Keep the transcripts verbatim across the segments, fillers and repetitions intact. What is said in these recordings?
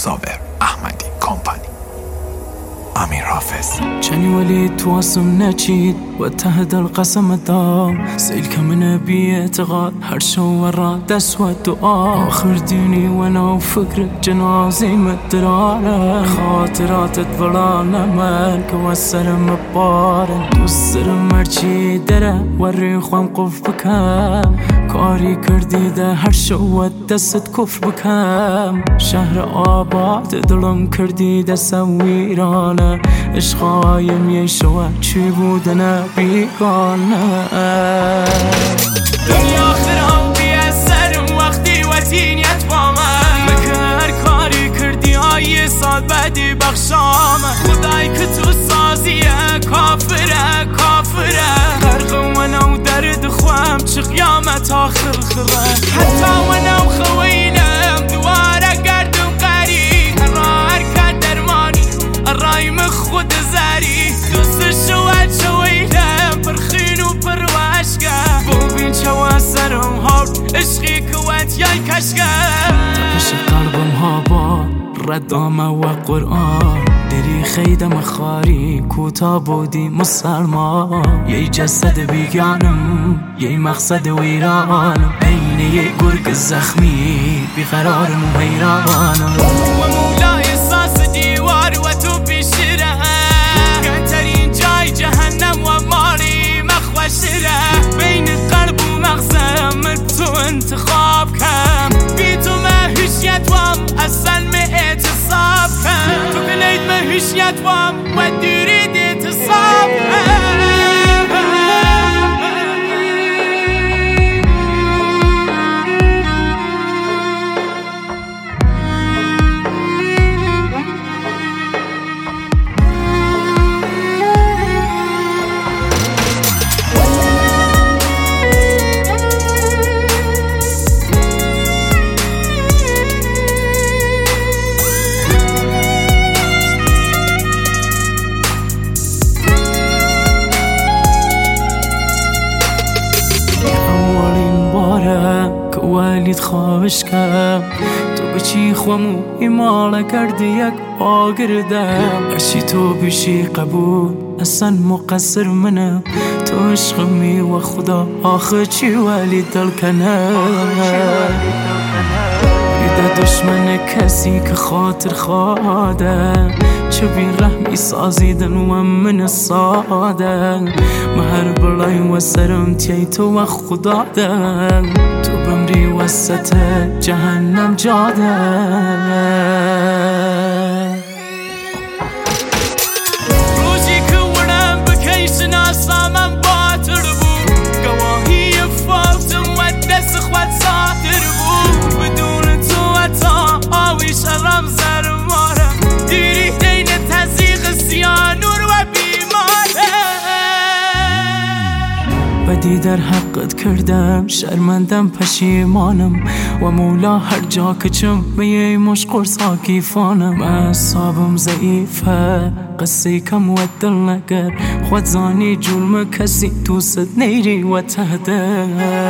صابر احمدی کمپانی. امیر حافظ. چنی ولی تواسم نچید و ته دل قسم دام سیل که من بی اعتقاد هر شو ورا دست و دعا آخر دینی و نو فکر جنازی مدرانه خاطراتت بلا نمال که و سرم بارن دوست سرم مرچی دره و ریخوام قف بکم کاری کردی ده هر شو و دست کف بکم شهر آباد دلم کردی ده سویرانه عشقایم یه شوه چی بودنه بیگانه دنیا خرام بیه سرم وقتی وطینیت با من مکر کاری کردی های سال بعدی بخشامه خدای که تو سازیه کافره کافره غرق و نو درد خوام چه قیامت آخر خره حتی و نو خویلم دواره گردم قری قرار کرد درمانی رایم خود زری دوست شوید شویلم پرخین و پروشگه ببین چوا سرم هارد عشقی کوت یای کشگه تپش قلبم ها با ردامه و قرآن دری خیدم خاری کوتا بودی مسلمان یه جسد بیگانم یه مقصد ویرانم عین یه گرگ زخمی بیقرارم و حیرانم و مولا احساس دیوار و تو پیشره کمترین جای جهنم و ماری مخوشره بین قلب و مغزم تو انتخاب کم بی تو مهوشیت وام اصلا می اعتصاب کم تو کنید مهوشیت وام و دیرید اعتصاب کم ولیت خوابش کم تو بچی خوامو ایمالا کردی یک آگردم هرچی تو بشی قبول اصلا مقصر منم تو عشقمی و خدا آخر چی ولی دل کنه بیده دشمن کسی که خاطر خواده چه بین رحمی سازیدن و من ساده مهر بلای و سرم تی تو و خدا دن تو بمری وسط جهنم جاده روزی که ورم بکی شناسامم باطر بود گواهی فوتم و دست خود ساتر بود بدون تو اتا آوی شرم زرمارم دیری دین تزیق سیانور و بیماره بدی در حقت کردم شرمندم پشیمانم و مولا هر جا که چم میه مش قرصا کیفانم اعصابم ضعیفه قصه کم و دل نگر خود زانی جلم کسی دوست نیری و تهده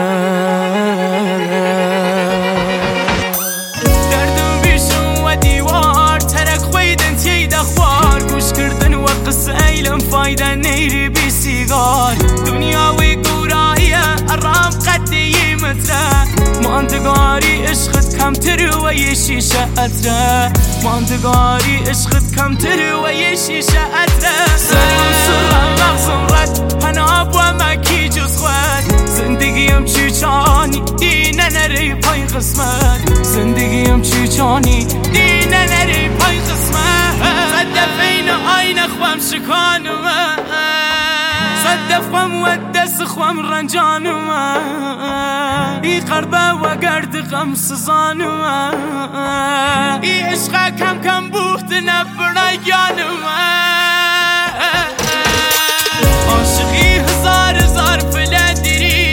دردم بیشم و دیوار ترک خویدن تی دخوار گوش کردن و قصه ایلم فایده نیری بی سیگار دنیاوی گوراییه ارام قدی متره ماندگاری عشقت کمتر و یه شیشه اتره ماندگاری عشقت کمتر و یه شیشه اتره سرم سرم مغزم رد پناب و مکی جز خود زندگیم چی چانی دینه نری پای قسمت زندگیم چی چانی دینه نری پای قسمت صدف این آینه خوام شکانم صدف خوام و دست خوام رنجانم ای قربه و گرد غم سزانم ای عشقه کم کم بوخت نبرای گانم عاشقی هزار هزار فله دیری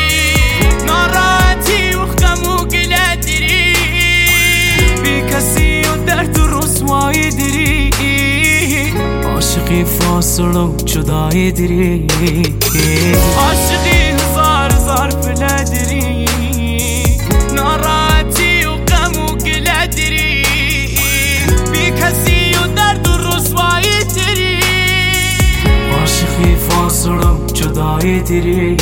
ناراحتی و غم و گله دیری بی کسی و درد و رسوایی دیری عاشقی فاصله و جدایی دیری عاشقی هزار هزار فله دیری ناراحتی و غم و گله دیری جدای دیری.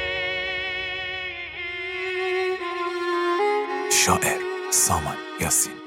شاعر سامان یاسین.